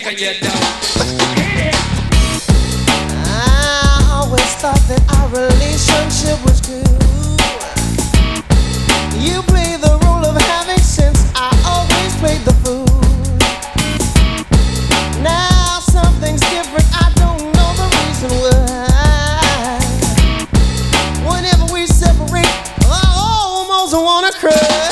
music and you're down. I always thought that our relationship was good. You play the role of having sense, I always played the fool. Now something's different, I don't know the reason why. Whenever we separate, I almost wanna cry.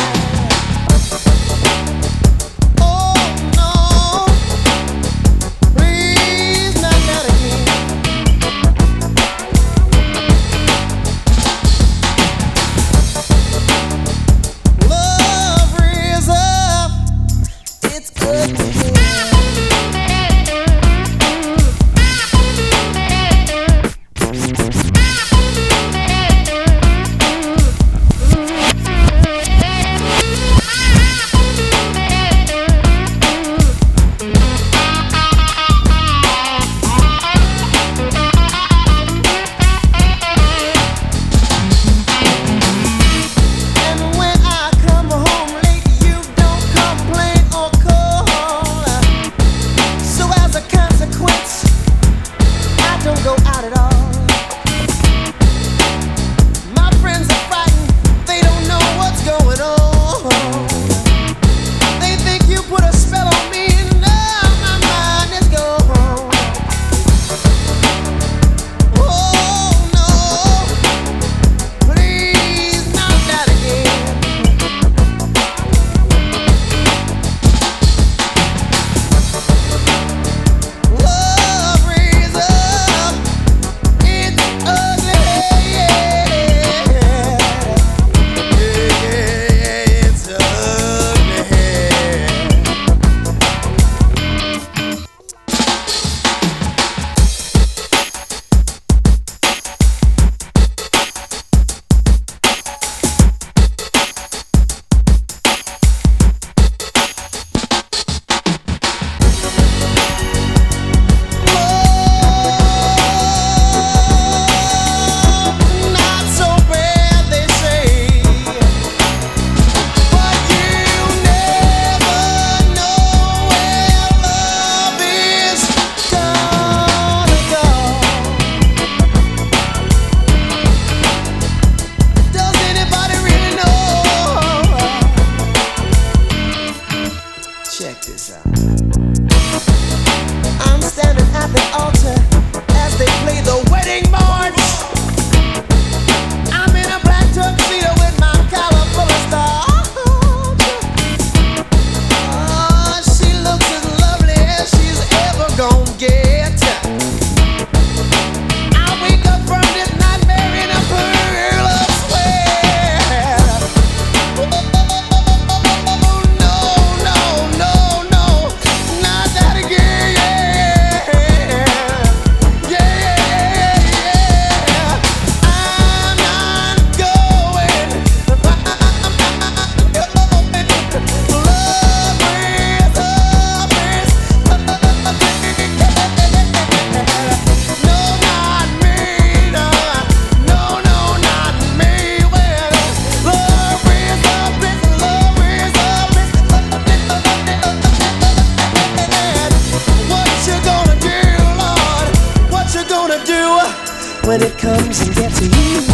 Check this out. I'm standing at the altar as they play the wedding march. I'm in a black tuxedo with my collar full of stars. Oh, she looks as lovely as she's ever gonna get. I wake up from this nightmare in a pearl of sweat. When it comes and gets to you.